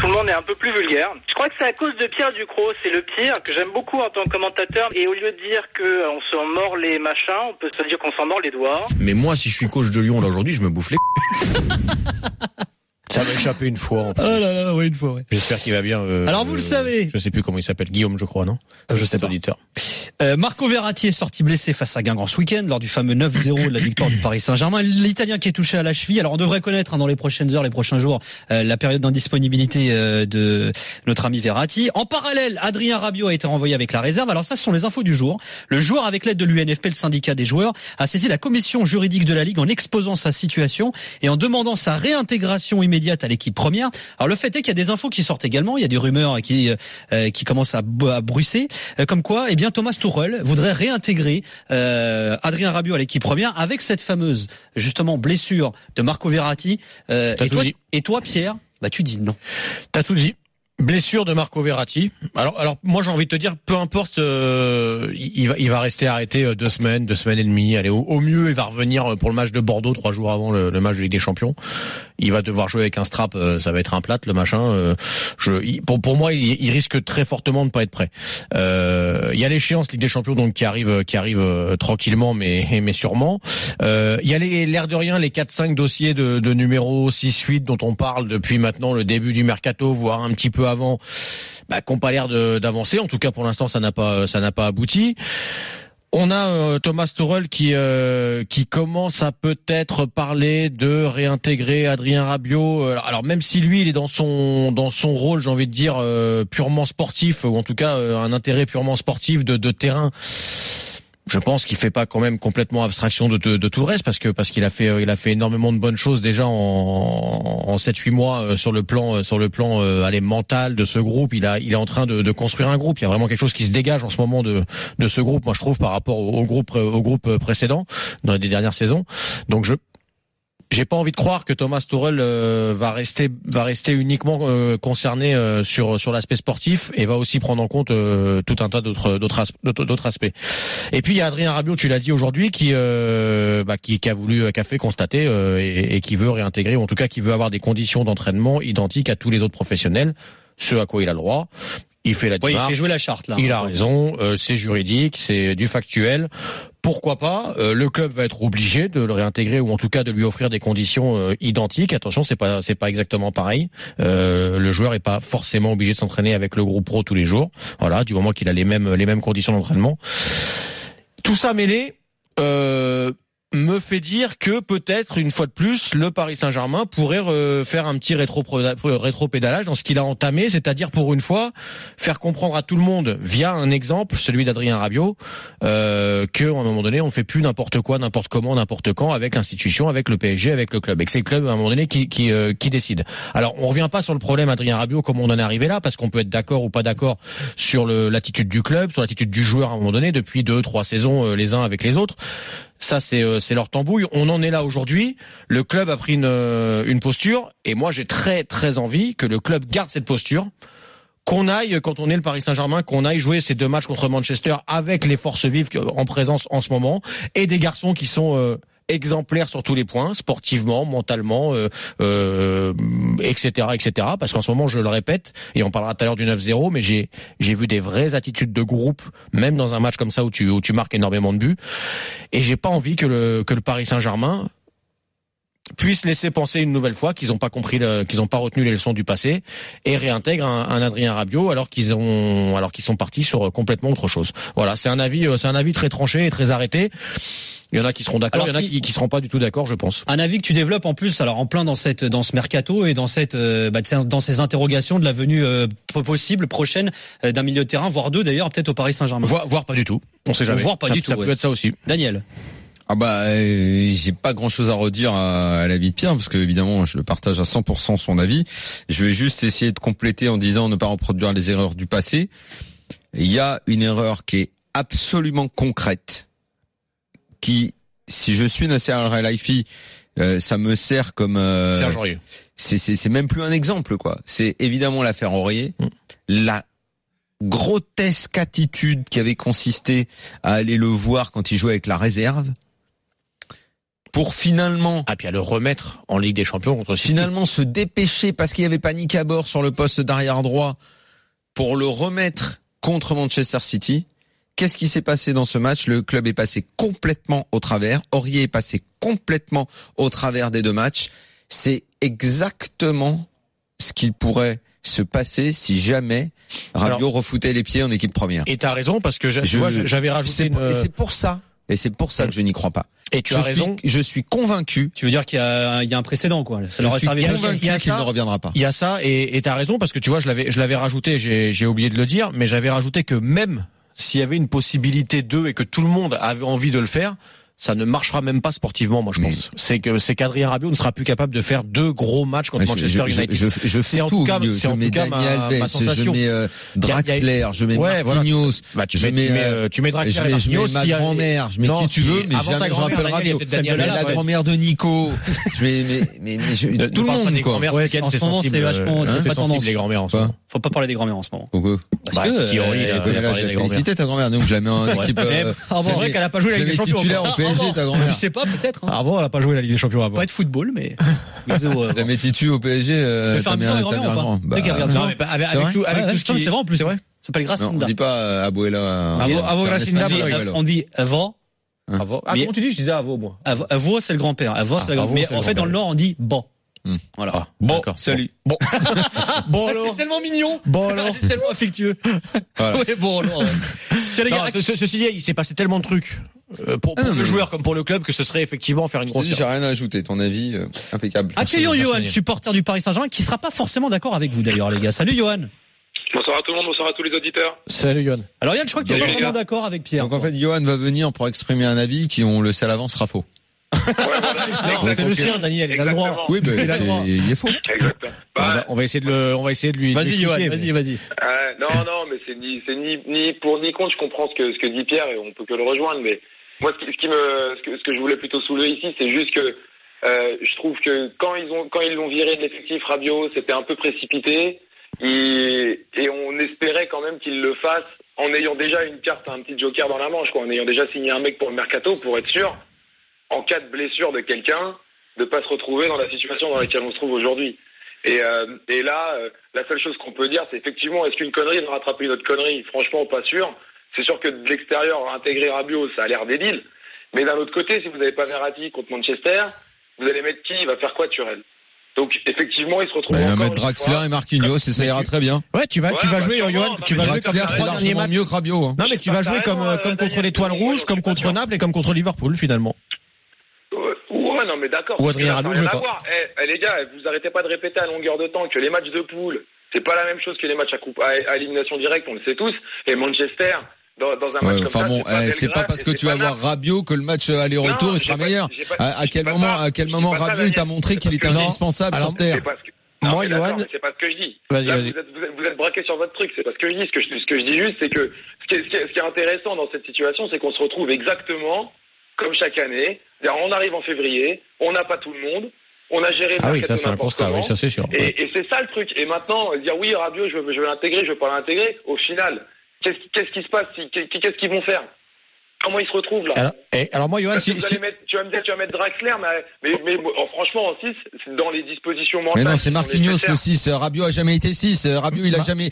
tout le monde est un peu plus vulgaire. Je crois que c'est à cause de Pierre Ducrot, c'est le pire, que j'aime beaucoup en tant que commentateur. Et au lieu de dire qu'on s'en mord les machins, on peut se dire qu'on s'en mord les doigts. Mais moi, si je suis coach de Lyon là aujourd'hui, je me bouffe les Ça m'a échappé une fois. En plus. Oh là là, oui, une fois, ouais. J'espère qu'il va bien. Alors vous le savez. Je sais plus comment il s'appelle, Guillaume, je crois, non? Je sais pas. Auditeur. Marco Verratti est sorti blessé face à Guingamp ce week-end lors du fameux 9-0 de la victoire du Paris Saint-Germain. L'Italien qui est touché à la cheville. Alors on devrait connaître dans les prochaines heures, les prochains jours, la période d'indisponibilité de notre ami Verratti. En parallèle, Adrien Rabiot a été renvoyé avec la réserve. Alors ça, ce sont les infos du jour. Le joueur, avec l'aide de l'UNFP, le syndicat des joueurs, a saisi la commission juridique de la Ligue en exposant sa situation et en demandant sa réintégration immédiate à l'équipe première. Alors le fait est qu'il y a des infos qui sortent également. Il y a des rumeurs qui commencent à bruisser, comme quoi, eh bien Thomas Tuchel voudrait réintégrer Adrien Rabiot à l'équipe première avec cette fameuse justement blessure de Marco Verratti. Et toi, Pierre, bah tu dis non. T'as tout dit. Blessure de Marco Verratti. Alors moi j'ai envie de te dire, peu importe, il va rester arrêté 2 semaines et demie. Allez, au mieux il va revenir pour le match de Bordeaux 3 jours avant le match de Ligue des Champions. Il va devoir jouer avec un strap, ça va être un plâtre le machin. Pour moi il risque très fortement de ne pas être prêt. Il y a l'échéance Ligue des Champions donc qui arrive tranquillement mais sûrement. Il y a l'air de rien les 4-5 dossiers de numéro 6-8 dont on parle depuis maintenant le début du mercato, voire un petit peu avant, qui n'ont pas l'air d'avancer. En tout cas, pour l'instant, ça n'a pas abouti. On a Thomas Tuchel qui commence à peut-être parler de réintégrer Adrien Rabiot. Alors même si lui, il est dans son rôle, j'ai envie de dire purement sportif, ou en tout cas un intérêt purement sportif de terrain. Je pense qu'il fait pas quand même complètement abstraction de tout le reste parce qu'il a fait énormément de bonnes choses déjà en 7-8 mois sur le plan mental de ce groupe. Il est en train de construire un groupe. Il y a vraiment quelque chose qui se dégage en ce moment de ce groupe, moi je trouve, par rapport au groupe précédent dans les dernières saisons. Donc j'ai pas envie de croire que Thomas Tuchel va rester uniquement concerné sur l'aspect sportif et va aussi prendre en compte tout un tas d'autres aspects. Et puis il y a Adrien Rabiot, tu l'as dit aujourd'hui, qui a fait constater et qui veut réintégrer, ou en tout cas qui veut avoir des conditions d'entraînement identiques à tous les autres professionnels, ce à quoi il a le droit. Il fait la démarche. Il fait jouer la charte là. Il a raison, c'est juridique, c'est du factuel. Pourquoi pas? Le club va être obligé de le réintégrer ou en tout cas de lui offrir des conditions identiques. Attention, c'est pas exactement pareil. Le joueur est pas forcément obligé de s'entraîner avec le groupe pro tous les jours. Voilà, du moment qu'il a les mêmes conditions d'entraînement. Tout ça mêlé, me fait dire que peut-être une fois de plus le Paris Saint-Germain pourrait faire un petit rétropédalage dans ce qu'il a entamé, c'est-à-dire pour une fois faire comprendre à tout le monde via un exemple, celui d'Adrien Rabiot, que à un moment donné on fait plus n'importe quoi, n'importe comment, n'importe quand avec l'institution, avec le PSG, avec le club, et que c'est le club à un moment donné qui décide. Alors on revient pas sur le problème Adrien Rabiot comme on en est arrivé là, parce qu'on peut être d'accord ou pas d'accord sur l'attitude du club, sur l'attitude du joueur à un moment donné depuis 2-3 saisons les uns avec les autres. Ça c'est leur tambouille. On en est là aujourd'hui. Le club a pris une posture et moi j'ai très très envie que le club garde cette posture. Qu'on aille, quand on est le Paris Saint-Germain, qu'on aille jouer ces 2 matchs contre Manchester avec les forces vives en présence en ce moment et des garçons qui sont exemplaires sur tous les points, sportivement, mentalement, etc., parce qu'en ce moment, je le répète, et on parlera tout à l'heure du 9-0, mais j'ai vu des vraies attitudes de groupe, même dans un match comme ça où tu marques énormément de buts, et j'ai pas envie que le Paris Saint-Germain puisse laisser penser une nouvelle fois qu'ils n'ont pas retenu les leçons du passé et réintègrent un Adrien Rabiot alors qu'ils sont partis sur complètement autre chose. Voilà, c'est un avis très tranché et très arrêté. Il y en a qui seront d'accord, il y en a qui seront pas du tout d'accord, je pense. Un avis que tu développes en plus, alors en plein dans ce mercato et dans ces interrogations de la venue possible prochaine d'un milieu de terrain, voire 2 d'ailleurs, peut-être au Paris Saint-Germain. Voire pas du tout. On sait jamais. Voire pas du tout. Ça peut être ça aussi. Daniel. J'ai pas grand chose à redire à l'avis de Pierre parce que évidemment je le partage à 100% son avis. Je vais juste essayer de compléter en disant ne pas reproduire les erreurs du passé. Il y a une erreur qui est absolument concrète qui, si je suis Nasser Al-Khelaifi, ça me sert comme Serge Aurier. C'est même plus un exemple quoi. C'est évidemment l'affaire Aurier. La grotesque attitude qui avait consisté à aller le voir quand il jouait avec la réserve. pour finalement puis à le remettre en Ligue des Champions contre City. Finalement se dépêcher parce qu'il y avait panique à bord sur le poste d'arrière droit pour le remettre contre Manchester City. Qu'est-ce qui s'est passé dans ce match? Le club est passé complètement au travers. Aurier est passé complètement au travers des deux matchs. C'est exactement ce qu'il pourrait se passer si jamais Rabiot refoutait les pieds en équipe première. Et t'as raison parce que j'avais rajouté c'est pour ça que je n'y crois pas. Et tu as raison. Je suis convaincu. Tu veux dire qu'il y a un précédent, quoi. Ça leur a servi. Convaincu qu'il ne reviendra pas. Il y a ça, et t'as raison parce que tu vois, je l'avais rajouté, j'ai oublié de le dire, mais j'avais rajouté que même s'il y avait une possibilité d'eux et que tout le monde avait envie de le faire, ça ne marchera même pas sportivement, moi je pense. C'est qu'Adrien Rabiot ne sera plus capable de faire 2 gros matchs contre Manchester United. Je fais tout au milieu. Je mets Dani Alves, je mets Draxler, je mets Marquinhos, tu mets Draxler et Marquinhos, je mets ma grand-mère, je mets qui tu veux, mais jamais je rappelle Rabiot. La grand-mère de Nico, je tout le monde, quoi. C'est sensible, c'est pas tendance. Les grand-mères en ce moment. Faut pas parler des grand-mères en ce moment. Pourquoi? Parce que Thierry, il a parlé des grand-mères. C'était ta grand-mère, donc je la mets en équipe. C'est vrai qu'elle a pas joué la Ligue des Champions. Ta grand-mère. Je sais pas, peut-être. Ah bon, elle a pas joué la Ligue des Champions avant. Pas de football, mais. T'as mis Titu au PSG, t'as mis un grand. Non, mais avec tout ce qui. C'est vrai en plus. C'est vrai. Ça s'appelle Gracinda. On dit pas Abuela. Avo Gracinda. On dit Avo. Avo. Ah, comment tu dis? Je disais Avo, moi. Avo, c'est le grand-père. Avo, c'est la grand-mère. Mais en fait, dans le Nord, on dit bon. Voilà. Bon, salut. Bon. Bon alors. C'est tellement mignon. Bon alors. C'est tellement affectueux. Voilà. Ouais, bon alors. Tiens les gars, ceci dit, il s'est passé tellement de trucs pour le joueur comme pour le club que ce serait effectivement faire une grosse. J'ai rien à ajouter. Ton avis impeccable. Accueillons Johan, supporter du Paris Saint-Germain, qui sera pas forcément d'accord avec vous d'ailleurs, les gars. Salut Johan. Bonsoir à tout le monde, bonsoir à tous les auditeurs. Salut Johan. Alors Yann, je crois que tu es pas vraiment d'accord avec Pierre. Donc en fait, Johan va venir pour exprimer un avis qui, on le sait à l'avance, sera faux. Non, c'est le sien, Daniel, il a le droit. Oui, il est faux. Exactement. On va essayer de lui. Vas-y, Johan, vas-y. Non, mais c'est ni pour ni contre. Je comprends ce que dit Pierre et on peut que le rejoindre. Mais moi, ce que je voulais plutôt soulever ici, c'est juste que je trouve que quand ils l'ont viré de l'effectif Rabiot, c'était un peu précipité et on espérait quand même qu'il le fasse en ayant déjà une carte, un petit joker dans la manche, quoi, en ayant déjà signé un mec pour le mercato pour être sûr, en cas de blessure de quelqu'un, de pas se retrouver dans la situation dans laquelle on se trouve aujourd'hui. Et là, la seule chose qu'on peut dire, c'est effectivement, est-ce qu'une connerie va rattraper une autre connerie? Franchement, pas sûr. C'est sûr que de l'extérieur, intégrer Rabiot, ça a l'air débile. Mais d'un autre côté, si vous n'avez pas Verratti contre Manchester, vous allez mettre qui? Il va faire quoi, Thuram? Donc, effectivement, il se retrouve encore. Mettre Draxler et Marquinhos, et ça ira très bien. Ouais, tu vas jouer, Johan, tu vas jouer comme les 3 derniers matchs. Mieux que Rabiot, hein. Non, mais tu vas jouer comme contre l'Étoile Rouge, comme contre Naples et comme contre Liverpool, finalement. Ouais, non, mais d'accord. Ou Adrien Rabiot, je sais pas. Les gars, vous arrêtez pas de répéter à longueur de temps que les matchs de poule, c'est pas la même chose que les matchs à élimination directe, on le sait tous. Et Manchester, dans un match comme ça, c'est pas parce que tu vas voir Rabiot que le match aller-retour sera meilleur. À quel moment Rabiot t'a montré qu'il était indispensable sur terre? Moi, Johan, c'est pas ce que je dis. Vas-y. Vous êtes braqué sur votre truc, c'est pas ce que je dis. Ce que je dis juste, c'est que ce qui est intéressant dans cette situation, c'est qu'on se retrouve exactement comme chaque année. On arrive en février, on n'a pas tout le monde, on a géré le mercato n'importe comment. Oui, ça c'est sûr. Et c'est ça le truc. Et maintenant, dire oui, Rabiot, je veux l'intégrer, je veux pas l'intégrer, au final, qu'est-ce qui se passe? Qu'est-ce qu'ils vont faire? Comment ils se retrouvent là? Alors moi, Johan, tu vas me dire, tu vas mettre Draxler, mais franchement, en 6, c'est dans les dispositions mentales. Mais non, c'est Marquinhos le 6. Rabiot a jamais été 6. Rabiot,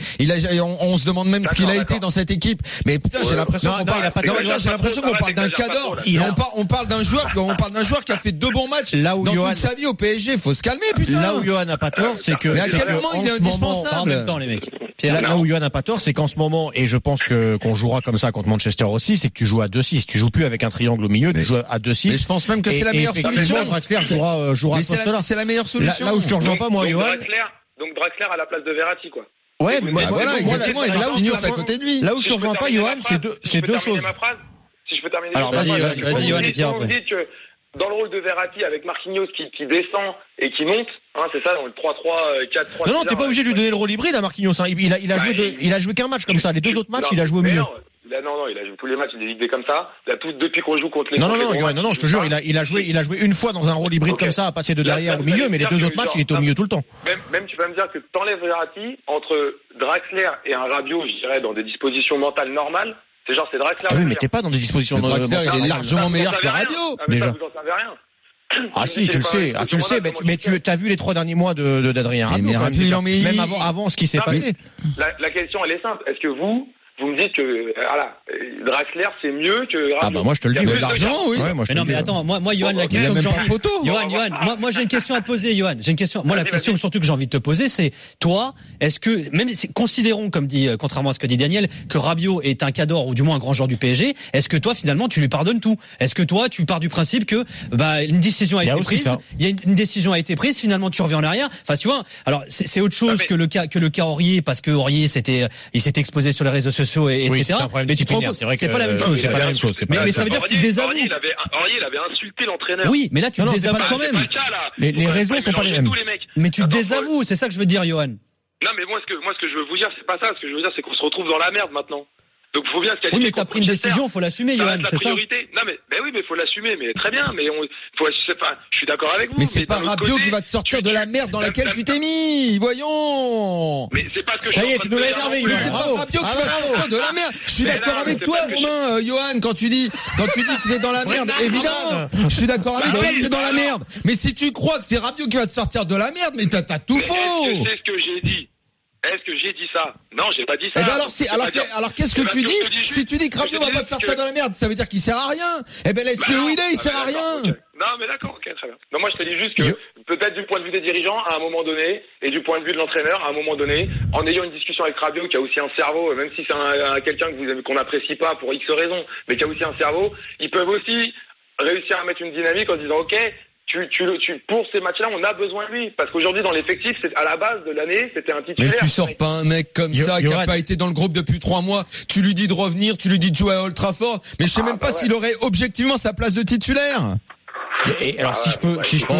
on se demande même ce qu'il a été dans cette équipe. Mais putain, j'ai l'impression qu'on parle d'un cador. On parle d'un joueur qui a fait 2 bons matchs dans toute sa vie au PSG. Faut se calmer, putain. Là où Johan n'a pas tort, c'est que. Mais à quel moment il est indispensable? En même temps, les mecs. Là où Johan n'a pas tort, c'est qu'en ce moment, et je pense qu'on jouera comme ça contre Manchester aussi, c'est que tu joues à 2-6. Tu joues plus avec un triangle au milieu, tu joues à 2-6. Mais je pense même que c'est la meilleure solution. Draxler jouera à ce poste-là. C'est la meilleure solution. Là où je te rejoins pas, moi, Johan. Donc Draxler à la place de Verratti, quoi. Ouais, mais voilà, exactement. Et Marquinhos à côté de lui. Là où je te rejoins pas, Johan, c'est deux choses. Si je peux terminer. Alors, vas-y, Johan, et Pierre. Vous dites que dans le rôle de Verratti avec Marquinhos qui descend et qui monte, c'est ça, dans le 3-3, 4-3. Non, t'es pas obligé de lui donner le rôle hybride à Marquinhos. Il a joué qu'un match comme ça. Les 2 autres matchs, il a joué au milieu. Non, il a joué tous les matchs, il est vidé comme ça. Depuis qu'on joue contre les. Non, je te jure, il a joué une fois dans un rôle hybride comme ça, à passer de derrière au milieu, mais les 2 autres matchs, il était au milieu tout le temps. Même tu vas me dire que t'enlèves Verratti entre Draxler et un Rabiot, je dirais, dans des dispositions mentales normales. C'est Draxler. Ah oui, mais t'es pas dans des dispositions mentales. Draxler, il est largement meilleur que Rabiot. Mais ça, vous en savez rien. Ah si, tu le sais, mais tu as vu les 3 derniers mois d'Adrien Rabiot. Même avant ce qui s'est passé. La question, elle est simple. Est-ce que vous me dites que Draxler c'est mieux que Rabiot? Ah bah moi je te le dis. L'argent, oui. Ouais, moi, mais non, mais attends, moi, Johan, la question que j'ai envie... Johan, moi, j'ai une question à te poser, Johan. La question surtout que j'ai envie de te poser, c'est, toi, est-ce que, même si, considérons, comme dit, contrairement à ce que dit Daniel, que Rabiot est un cadre ou du moins un grand joueur du PSG, est-ce que toi, finalement, tu lui pardonnes tout? Est-ce que toi, tu pars du principe que, une décision a été prise, il y a une décision a été prise, finalement, tu reviens en arrière? Enfin, tu vois, alors, c'est autre chose que le cas Aurier, parce que Aurier, il s'était exposé sur les réseaux sociaux, etc. Mais tu te rends compte, c'est pas la même chose. Mais ça veut dire que tu désavoues. Aurier, il avait insulté l'entraîneur. Oui, mais là, tu désavoues quand même. Les raisons sont pas les mêmes. Mais tu désavoues, c'est ça que je veux dire, Johan. Non, mais moi, ce que je veux vous dire, c'est pas ça. Ce que je veux dire, c'est qu'on se retrouve dans la merde maintenant. Donc, faut bien se qualifier. Oui, mais t'as pris une décision, faut l'assumer, Johan, c'est ça? Non, mais faut l'assumer, mais très bien, mais je suis d'accord avec vous. Mais c'est pas Rabiot qui va te sortir de la merde dans laquelle tu t'es mis, voyons. Mais c'est pas ce que ça y est, tu nous l'as énervé, mais c'est pas Rabiot qui va te sortir de la merde. Je suis d'accord avec toi, Romain, Johan, quand tu dis que t'es dans la merde, évidemment. Je suis d'accord avec toi que t'es dans la merde. Mais si tu crois que c'est Rabiot qui va te sortir de la merde, mais t'as tout faux. C'est ce que j'ai dit. Est-ce que j'ai dit ça? Non, j'ai pas dit ça. Eh ben alors qu'est-ce que tu dis? Si tu dis que Rabiot va pas te sortir de la merde, ça veut dire qu'il sert à rien. Eh ben laisse-le où il est, il sert à rien. Okay. Non, mais d'accord, ok, très bien. Non, moi je te dis juste que peut-être du point de vue des dirigeants à un moment donné et du point de vue de l'entraîneur à un moment donné, en ayant une discussion avec Rabiot qui a aussi un cerveau, même si c'est quelqu'un qu'on n'apprécie pas pour X raisons, mais qui a aussi un cerveau, ils peuvent aussi réussir à mettre une dynamique en disant ok. Pour ces matchs-là, on a besoin de lui. Parce qu'aujourd'hui, dans l'effectif, c'est à la base de l'année, c'était un titulaire. Mais tu sors pas un mec comme ça, qui a pas été dans le groupe depuis 3 mois. Tu lui dis de revenir, tu lui dis de jouer à Old Trafford. Mais je sais même pas s'il aurait objectivement sa place de titulaire. Et alors si je peux,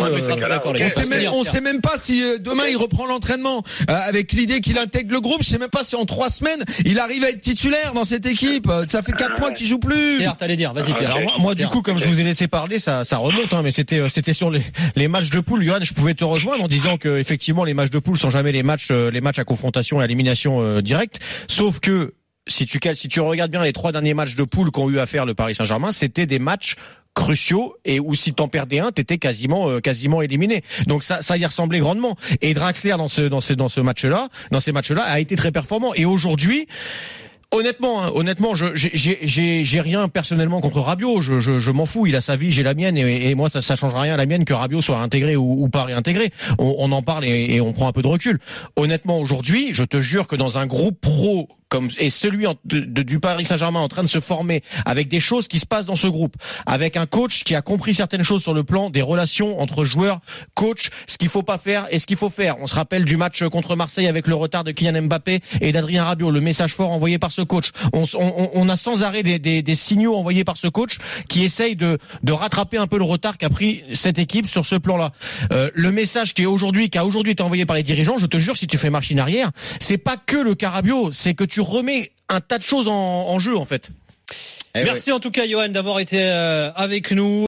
on sait même pas si demain il reprend l'entraînement avec l'idée qu'il intègre le groupe. Je sais même pas si en 3 semaines il arrive à être titulaire dans cette équipe. Ça fait 4 mois qu'il joue plus. Pierre, t'allais dire, vas-y Pierre. Alors moi du coup, comme je vous ai laissé parler, ça remonte, mais c'était sur les matchs de poule. Johan, je pouvais te rejoindre en disant que effectivement les matchs de poule sont jamais les matchs à confrontation et à élimination directe. Sauf que si tu regardes bien les 3 derniers matchs de poule qu'ont eu à faire le Paris Saint-Germain, c'était des matchs cruciaux et où si t'en perdais un, t'étais quasiment éliminé. Donc ça y ressemblait grandement. Et Draxler dans ces matchs-là, a été très performant. Et aujourd'hui, honnêtement, j'ai rien personnellement contre Rabiot. Je m'en fous. Il a sa vie, j'ai la mienne, et moi ça change rien à la mienne que Rabiot soit intégré ou pas réintégré. On en parle et on prend un peu de recul. Honnêtement, aujourd'hui, je te jure que dans un groupe pro comme et celui du Paris Saint-Germain en train de se former, avec des choses qui se passent dans ce groupe, avec un coach qui a compris certaines choses sur le plan des relations entre joueurs, coach, ce qu'il faut pas faire et ce qu'il faut faire. On se rappelle du match contre Marseille avec le retard de Kylian Mbappé et d'Adrien Rabiot, le message fort envoyé par ce coach. On a sans arrêt des signaux envoyés par ce coach qui essaye de rattraper un peu le retard qu'a pris cette équipe sur ce plan-là. Le message qui a aujourd'hui été envoyé par les dirigeants, je te jure, si tu fais machine arrière, c'est pas que le cas Rabiot, c'est que tu remets un tas de choses en jeu en fait. Merci en tout cas Johan d'avoir été avec nous.